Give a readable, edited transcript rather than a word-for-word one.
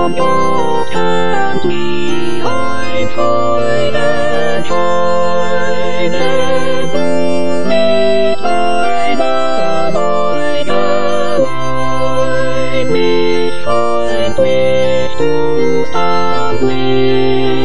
von Gott kennt, wie ein Freudenscheine du mit einer Beuge mich freundlich tust am Weg.